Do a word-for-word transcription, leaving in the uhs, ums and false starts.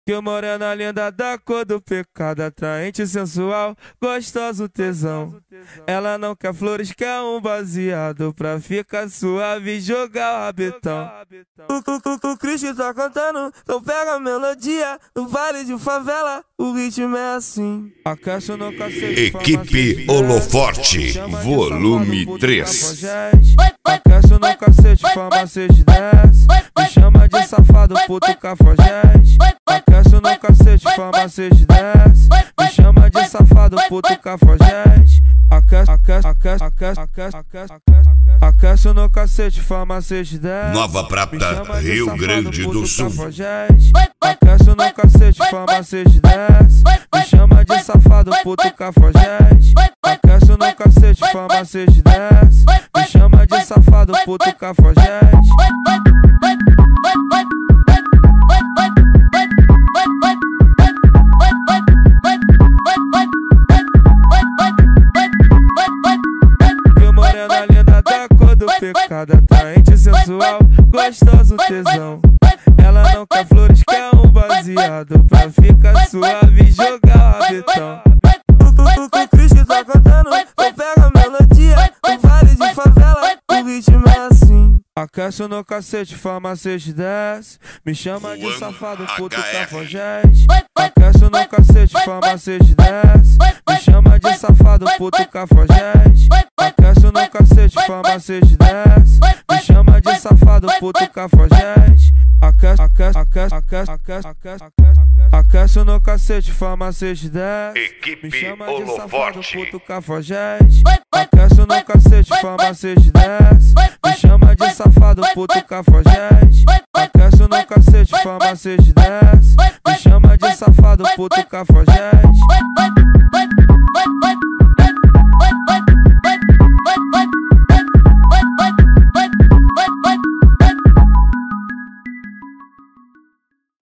Que morena linda da cor do pecado, atraente, sensual, gostoso, tesão. Ela não quer flores, quer um baseado pra ficar suave e jogar o rabetão. O, o, o, o Cristo tá cantando, então pega a melodia. No baile de favela, o ritmo é assim. Aquece no cacete, Equipe Holoforte, volume três. Aquece no cacete, farmacêutico desce. Me chama de safado, puto cafajeste. Aquece no cacete, farmacêutico desce. Me chama de safado, puto cafajeste. Aquece, aquece, aquece, aquece, aquece, aquece, aquece. Aquece no cacete, farmacêutico desce. Nova Prata, Rio Grande do Sul. Aquece no cacete, farmacêutico desce. Me chama de safado, puto cafajeste. Aquece no cacete, farmacêutico desce. Me chama de safado, puto cafajeste. Que morena linda da cor do pecado, atraente, sensual, gostoso, tesão. Ela não quer flores, quer um baseado pra ficar suave e jogar o rabetão. O, o, o Cristo tá cantando, então pega a melodia. No vale de favela, o ritmo é assim. Aquece no cacete, farmacêutico desce. Me chama de safado, puto cafajeste. Aquece no cacete, farmacêutico desce. Me chama de safado, puto cafajeste. Aquece no cacete, farmacêutico desce. Me chama de safado, puto cafajeste. Aquece, aquece, aquece, aquece, aquece, aquece, aquece. Aquece no cacete, farmacêutico desce. Equipe Me chama de safado, Holoforte. puto cafajeste. Aquece no cacete, farmacêutico desce. Me chama de safado, puto cafajeste. Aquece no cacete, farmacêutico desce. Me chama de safado, puto cafajeste.